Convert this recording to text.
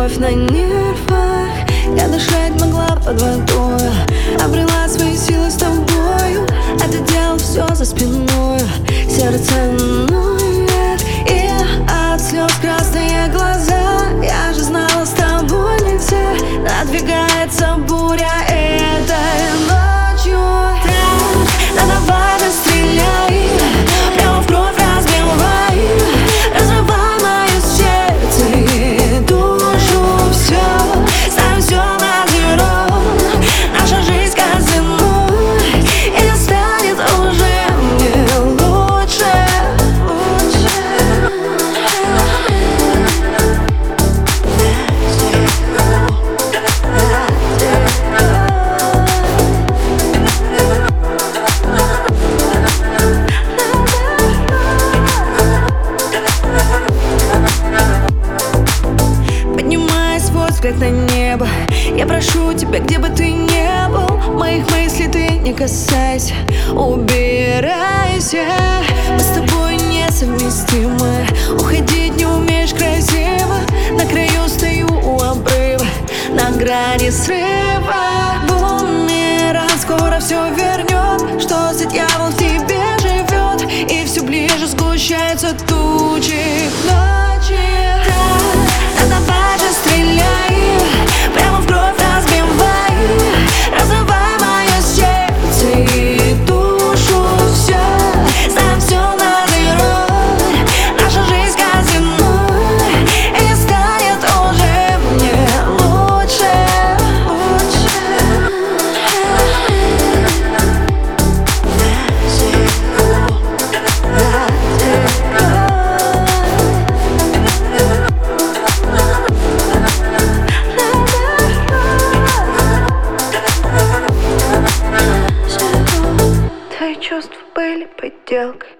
любовь на нервах. Я дышать могла под водой, обрела свои силы с тобою, а ты делал все за спиной. Сердце ноет, и от слез красные глаза. Я же знала, с тобой нельзя. Надвигается буря этой ночью. Да давай же стреляй, прямо в кровь разбивай, разрывай мое сердце и душу. Все, ставим все на зеро, наша жизнь казино, и не станет уже мне лучше. Поднимая свой взгляд на небо, я прошу тебя, где бы ты ни был, моих мыслей ты не касайся, убирайся. Мы с тобой несовместимы, уходить не умеешь красиво. На краю стою у обрыва, на грани срыва. Бумеранг скоро все вернет, что за дьявол в тебе живет, и все ближе сгущаются тучи ночи. Давай же стреляй, прямо в кровь разбивай, разрывай мое сердце и душу. Все, ставим все на зеро, наша жизнь казино, и не станет уже мне лучше. Твои чувства были подделкой.